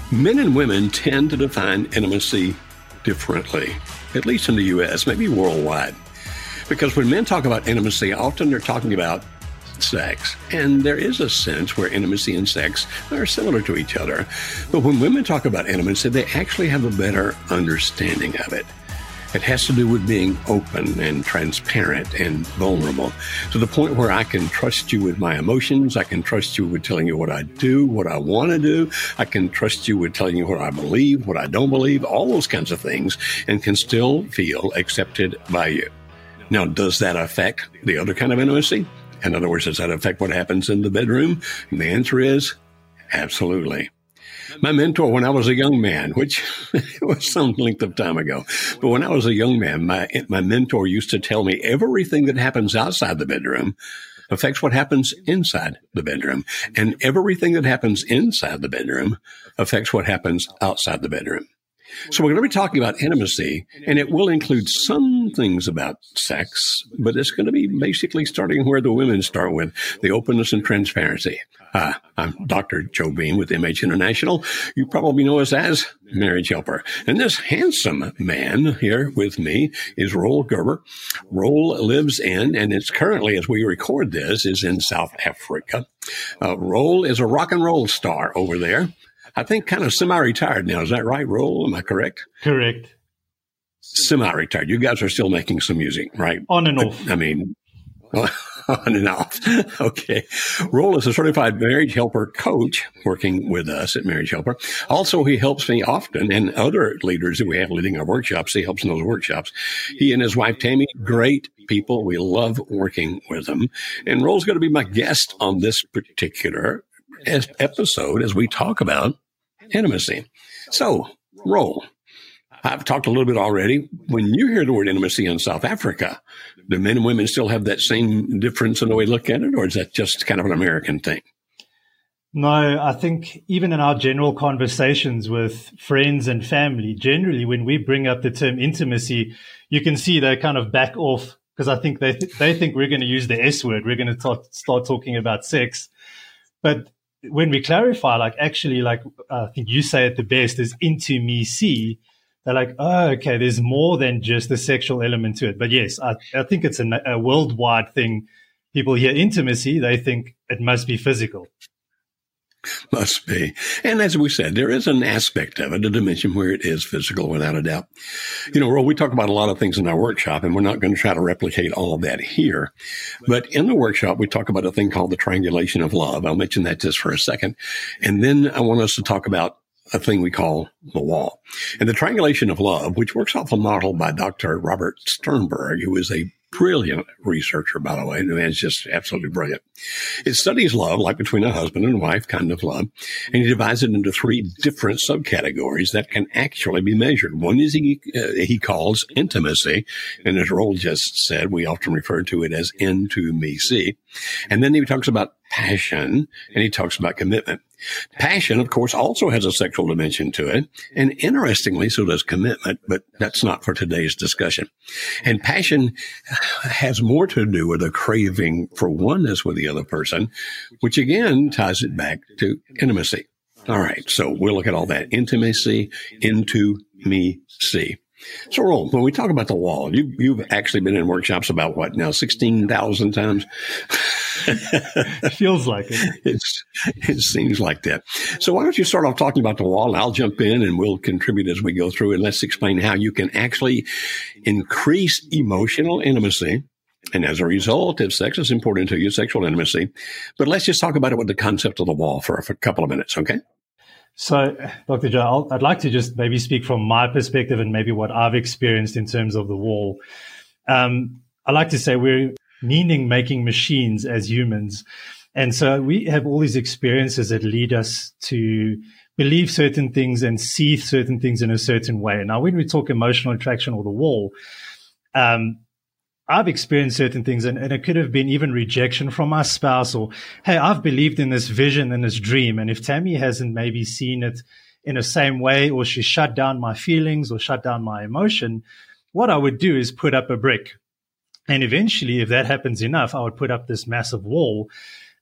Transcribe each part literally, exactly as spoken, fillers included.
Men and women tend to define intimacy differently, at least in the U S, maybe worldwide. Because when men talk about intimacy, often they're talking about sex. And there is a sense where intimacy and sex are similar to each other. But when women talk about intimacy, they actually have a better understanding of it. It has to do with being open and transparent and vulnerable to the point where I can trust you with my emotions. I can trust you with telling you what I do, what I want to do. I can trust you with telling you what I believe, what I don't believe, all those kinds of things, and can still feel accepted by you. Now, does that affect the other kind of intimacy? In other words, does that affect what happens in the bedroom? And the answer is absolutely. My mentor when I was a young man, which was some length of time ago, but when I was a young man, my my mentor used to tell me everything that happens outside the bedroom affects what happens inside the bedroom. And everything that happens inside the bedroom affects what happens outside the bedroom. So we're going to be talking about intimacy, and it will include some things about sex, but it's going to be basically starting where the women start with, the openness and transparency. Hi, I'm Doctor Joe Beam with M H International. You probably know us as Marriage Helper. And this handsome man here with me is Roel Gerber. Roel lives in, and it's currently, as we record this, is in South Africa. Uh, Roel is a rock and roll star over there. I think kind of semi-retired now. Is that right, Roel? Am I correct? Correct. Semi-retired. You guys are still making some music, right? On and off. But, I mean, on and off. Okay. Roel is a certified marriage helper coach working with us at Marriage Helper. Also, he helps me often and other leaders that we have leading our workshops. He helps in those workshops. He and his wife, Tammy, great people. We love working with them. And Roel's going to be my guest on this particular episode as we talk about intimacy. So, Roel, I've talked a little bit already. When you hear the word intimacy in South Africa, do men and women still have that same difference in the way they look at it, or is that just kind of an American thing? No, I think even in our general conversations with friends and family, generally when we bring up the term intimacy, you can see they kind of back off because I think they th- they think we're going to use the S word. We're going to start, start talking about sex. But when we clarify, like actually, like I think you say it the best, is intimacy. They're like, oh, okay, there's more than just the sexual element to it. But yes, I, I think it's a, a worldwide thing. People hear intimacy, they think it must be physical. Must be. And as we said, there is an aspect of it, a dimension where it is physical without a doubt. You know, Roel, we talk about a lot of things in our workshop, and we're not going to try to replicate all of that here. But in the workshop, we talk about a thing called the triangulation of love. I'll mention that just for a second. And then I want us to talk about a thing we call the wall. And the triangulation of love, which works off a model by Doctor Robert Sternberg, who is a brilliant researcher, by the way. The man's just absolutely brilliant. It studies love, like between a husband and wife kind of love, and he divides it into three different subcategories that can actually be measured. One is he, uh, he calls intimacy, and as Roel just said, we often refer to it as intimacy. And then he talks about passion, and he talks about commitment. Passion, of course, also has a sexual dimension to it. And interestingly, so does commitment, but that's not for today's discussion. And passion has more to do with a craving for oneness with the other person, which again ties it back to intimacy. All right. So we'll look at all that. Intimacy, into me, see. So, Roel, when we talk about the wall, you, you've actually been in workshops about what now, sixteen thousand times? It feels like it. It's, it seems like that. So why don't you start off talking about the wall, and I'll jump in and we'll contribute as we go through, and let's explain how you can actually increase emotional intimacy. And as a result, if sex is important to you, sexual intimacy. But let's just talk about it with the concept of the wall for a, for a couple of minutes, okay? So, Doctor Joe, I'll, I'd like to just maybe speak from my perspective and maybe what I've experienced in terms of the wall. Um, I like to say we're meaning-making machines as humans. And so we have all these experiences that lead us to believe certain things and see certain things in a certain way. Now, when we talk emotional attraction or the wall, um, I've experienced certain things, and, and it could have been even rejection from my spouse, or, hey, I've believed in this vision and this dream. And if Tammy hasn't maybe seen it in the same way, or she shut down my feelings or shut down my emotion, what I would do is put up a brick. And eventually, if that happens enough, I would put up this massive wall.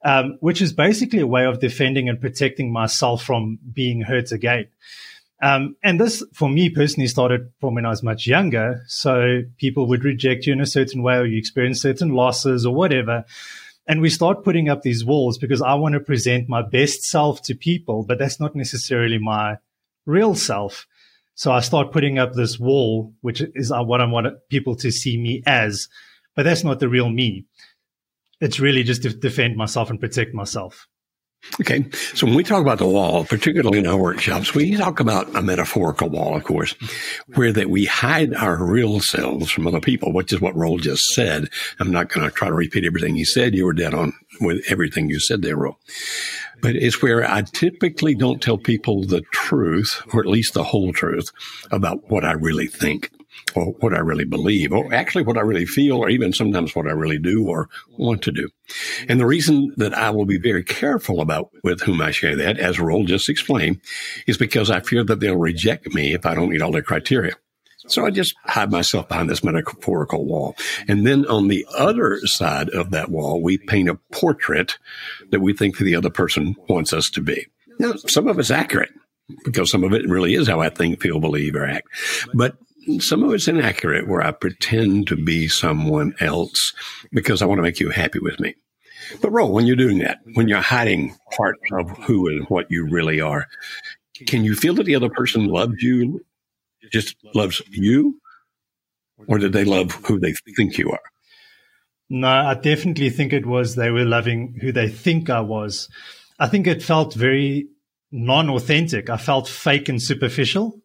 um, which is basically a way of defending and protecting myself from being hurt again. Um, and this, for me personally, started from when I was much younger. So people would reject you in a certain way, or you experience certain losses or whatever. And we start putting up these walls because I want to present my best self to people, but that's not necessarily my real self. So I start putting up this wall, which is what I want people to see me as, but that's not the real me. It's really just to defend myself and protect myself. Okay. So when we talk about the wall, particularly in our workshops, we talk about a metaphorical wall, of course, where that we hide our real selves from other people, which is what Roel just said. I'm not going to try to repeat everything he said. You were dead on with everything you said there, Roel. But it's where I typically don't tell people the truth, or at least the whole truth, about what I really think, or what I really believe, or actually what I really feel, or even sometimes what I really do or want to do. And the reason that I will be very careful about with whom I share that, as Roel just explained, is because I fear that they'll reject me if I don't meet all their criteria. So I just hide myself behind this metaphorical wall. And then on the other side of that wall, we paint a portrait that we think the other person wants us to be. Now, some of it's accurate, because some of it really is how I think, feel, believe, or act. But some of it's inaccurate, where I pretend to be someone else because I want to make you happy with me. But Roel, when you're doing that, when you're hiding part of who and what you really are, can you feel that the other person loves you, just loves you, or did they love who they think you are? No, I definitely think it was they were loving who they think I was. I think it felt very non-authentic. I felt fake and superficial.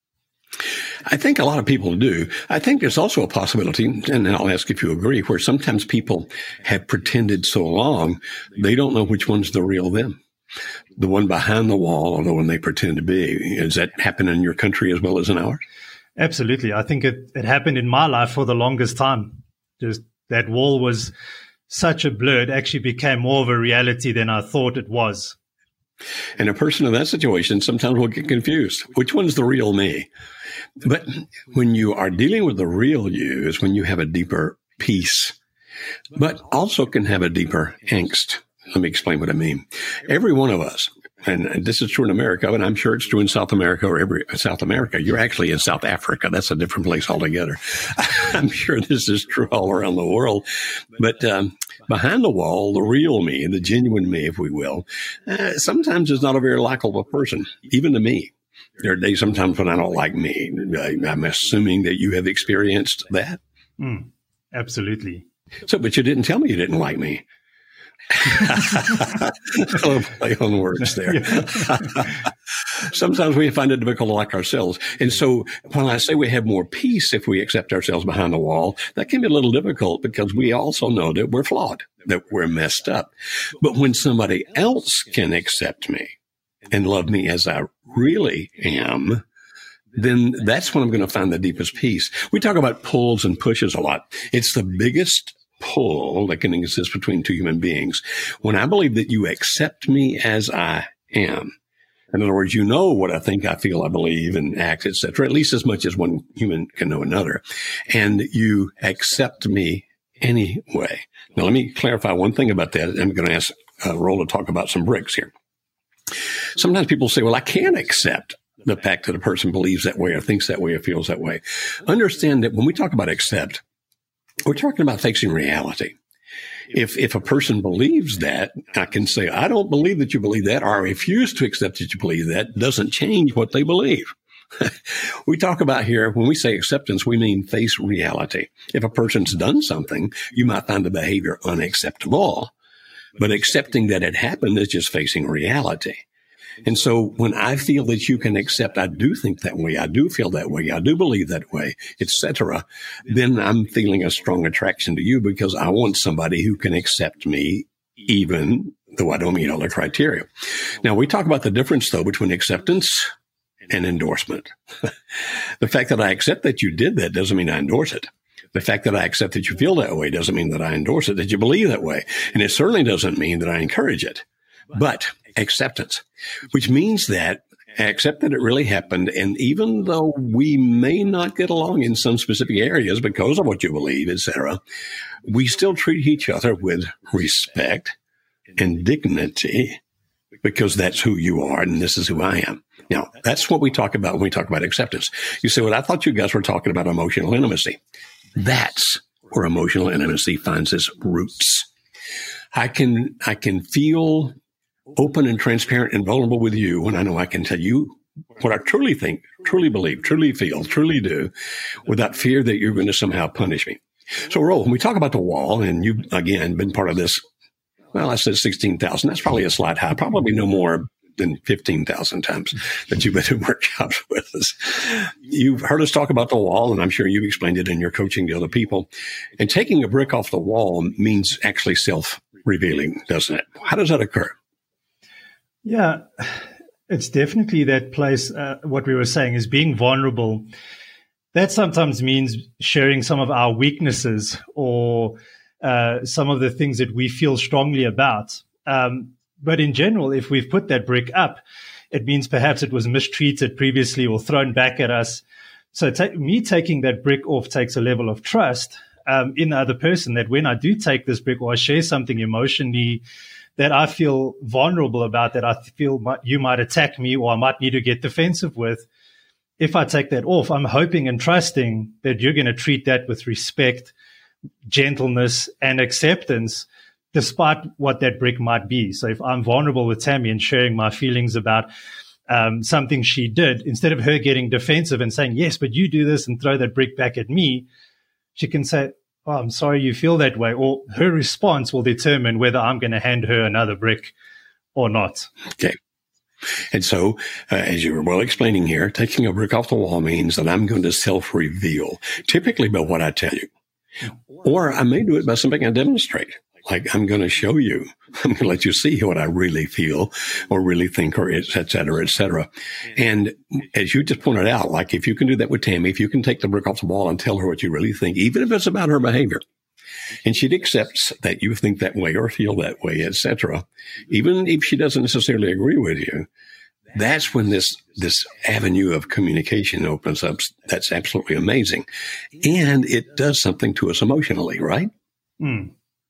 I think a lot of people do. I think there's also a possibility, and I'll ask if you agree, where sometimes people have pretended so long, they don't know which one's the real them. The one behind the wall or the one they pretend to be. Is that happening in your country as well as in ours? Absolutely. I think it, it happened in my life for the longest time. Just that wall was such a blur. It actually became more of a reality than I thought it was. And a person in that situation sometimes will get confused. Which one's the real me? But when you are dealing with the real you is when you have a deeper peace, but also can have a deeper angst. Let me explain what I mean. Every one of us, and this is true in America, and I'm sure it's true in South America or every South America. You're actually in South Africa. That's a different place altogether. I'm sure this is true all around the world. But um, behind the wall, the real me, the genuine me, if we will, uh, sometimes is not a very likable person, even to me. There are days sometimes when I don't like me. I'm assuming that you have experienced that. Mm, absolutely. So, but you didn't tell me you didn't like me. A little play on words there. Sometimes we find it difficult to like ourselves. And so when I say we have more peace if we accept ourselves behind the wall, that can be a little difficult because we also know that we're flawed, that we're messed up. But when somebody else can accept me and love me as I really am, then that's when I'm going to find the deepest peace. We talk about pulls and pushes a lot. It's the biggest pull that can exist between two human beings. When I believe that you accept me as I am, in other words, you know what I think, I feel, I believe, and act, et cetera, at least as much as one human can know another, and you accept me anyway. Now, let me clarify one thing about that. I'm going to ask uh, Roel to talk about some bricks here. Sometimes people say, well, I can't accept the fact that a person believes that way or thinks that way or feels that way. Understand that when we talk about accept, we're talking about facing reality. If if a person believes that, I can say, I don't believe that you believe that, or I refuse to accept that you believe that, doesn't change what they believe. We talk about here, when we say acceptance, we mean face reality. If a person's done something, you might find the behavior unacceptable, but accepting that it happened is just facing reality. And so when I feel that you can accept, I do think that way, I do feel that way, I do believe that way, et cetera, then I'm feeling a strong attraction to you because I want somebody who can accept me even though I don't meet all the criteria. Now, we talk about the difference, though, between acceptance and endorsement. The fact that I accept that you did that doesn't mean I endorse it. The fact that I accept that you feel that way doesn't mean that I endorse it, that you believe that way. And it certainly doesn't mean that I encourage it. But acceptance, which means that I accept that it really happened. And even though we may not get along in some specific areas because of what you believe, et cetera, we still treat each other with respect, and dignity because that's who you are and this is who I am. Now, that's what we talk about when we talk about acceptance. You say, well, I thought you guys were talking about emotional intimacy. That's where emotional intimacy finds its roots. I can, I can feel open and transparent and vulnerable with you when I know I can tell you what I truly think, truly believe, truly feel, truly do, without fear that you're going to somehow punish me. So, Roel, when we talk about the wall, and you've, again, been part of this, well, I said sixteen thousand. That's probably a slight high, probably no more than fifteen thousand times that you've been in workshops with us. You've heard us talk about the wall, and I'm sure you've explained it in your coaching to other people. And taking a brick off the wall means actually self-revealing, doesn't it? How does that occur? Yeah, it's definitely that place. Uh, what we were saying is being vulnerable. That sometimes means sharing some of our weaknesses or uh, some of the things that we feel strongly about. Um, but in general, if we've put that brick up, it means perhaps it was mistreated previously or thrown back at us. So ta- me taking that brick off takes a level of trust um, in the other person that when I do take this brick or I share something emotionally that I feel vulnerable about, that I feel might, you might attack me or I might need to get defensive with, if I take that off, I'm hoping and trusting that you're going to treat that with respect, gentleness, and acceptance, despite what that brick might be. So if I'm vulnerable with Tammy and sharing my feelings about um, something she did, instead of her getting defensive and saying, yes, but you do this and throw that brick back at me, she can say, oh, I'm sorry you feel that way. Or her response will determine whether I'm going to hand her another brick or not. Okay. And so, uh, as you were well explaining here, taking a brick off the wall means that I'm going to self-reveal, typically by what I tell you. Or I may do it by something I demonstrate. Like I'm going to show you, I'm going to let you see what I really feel or really think or et cetera, et cetera. And as you just pointed out, like if you can do that with Tammy, if you can take the brick off the wall and tell her what you really think, even if it's about her behavior, and she accepts that you think that way or feel that way, et cetera, even if she doesn't necessarily agree with you, that's when this, this avenue of communication opens up. That's absolutely amazing. And it does something to us emotionally, right? Mm.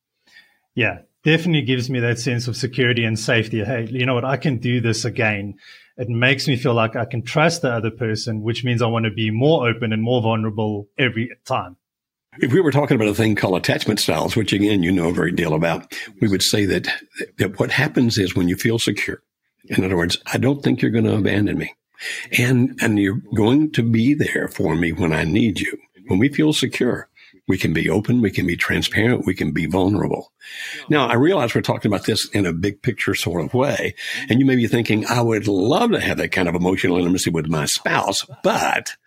Yeah, definitely gives me that sense of security and safety. Hey, you know what? I can do this again. It makes me feel like I can trust the other person, which means I want to be more open and more vulnerable every time. If we were talking about a thing called attachment styles, which again, you know a great deal about, we would say that, that what happens is when you feel secure, in other words, I don't think you're going to abandon me. And, and you're going to be there for me when I need you. When we feel secure, we can be open, we can be transparent, we can be vulnerable. Now, I realize we're talking about this in a big picture sort of way, and you may be thinking, I would love to have that kind of emotional intimacy with my spouse, but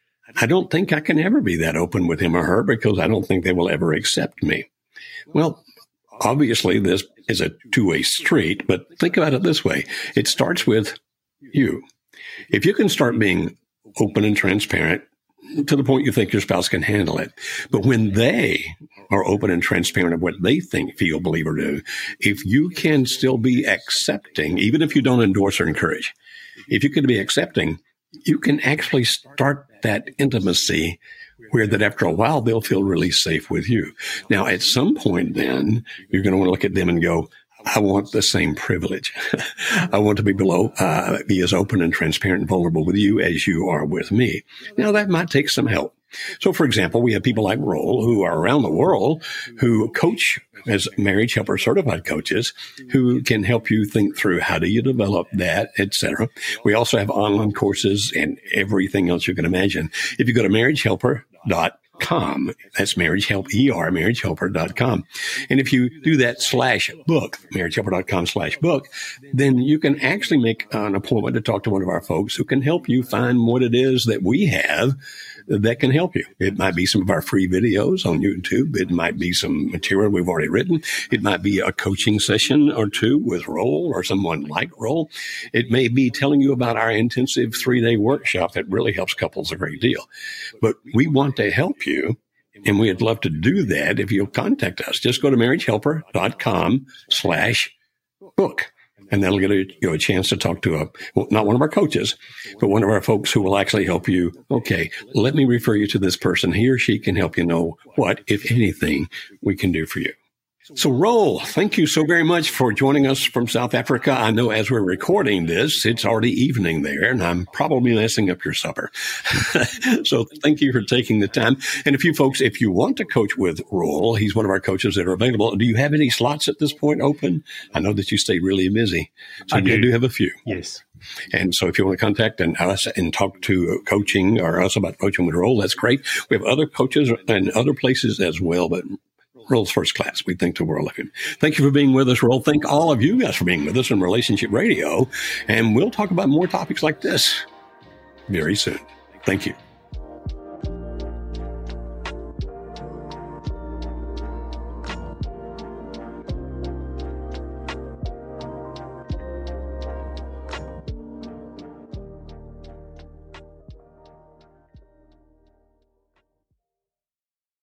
I don't think I can ever be that open with him or her because I don't think they will ever accept me. Well, obviously, this is a two-way street, but think about it this way. It starts with you. If you can start being open and transparent, to the point you think your spouse can handle it. But when they are open and transparent of what they think, feel, believe, or do, if you can still be accepting, even if you don't endorse or encourage, if you can be accepting, you can actually start that intimacy where that after a while, they'll feel really safe with you. Now, at some point then, you're going to want to look at them and go, I want the same privilege. I want to be below, uh, be as open and transparent and vulnerable with you as you are with me. Now, that might take some help. So, for example, we have people like Roel who are around the world who coach as marriage helper certified coaches who can help you think through how do you develop that, et cetera. We also have online courses and everything else you can imagine. If you go to marriage helper dot com, that's marriage help, E R, marriage helper dot com. And if you do that slash book, marriage helper dot com slash book, then you can actually make an appointment to talk to one of our folks who can help you find what it is that we have that can help you. It might be some of our free videos on YouTube. It might be some material we've already written. It might be a coaching session or two with Roel or someone like Roel. It may be telling you about our intensive three-day workshop that really helps couples a great deal. But we want to help you, and we'd love to do that if you'll contact us. Just go to marriage helper dot com slash book. And that'll get a, you know, a chance to talk to a, well, not one of our coaches, but one of our folks who will actually help you. Okay, let me refer you to this person. He or she can help you know what, if anything, we can do for you. So, Roel, thank you so very much for joining us from South Africa. I know as we're recording this, it's already evening there, and I'm probably messing up your supper. So thank you for taking the time. And if you folks, if you want to coach with Roel, he's one of our coaches that are available. Do you have any slots at this point open? I know that you stay really busy. So I you do. do have a few. Yes. And so if you want to contact and us and talk to coaching or us about coaching with Roel, that's great. We have other coaches and other places as well, but Roel's first class. We think the world of him. Thank you for being with us, Roel. Thank all of you guys for being with us on Relationship Radio. And we'll talk about more topics like this very soon. Thank you.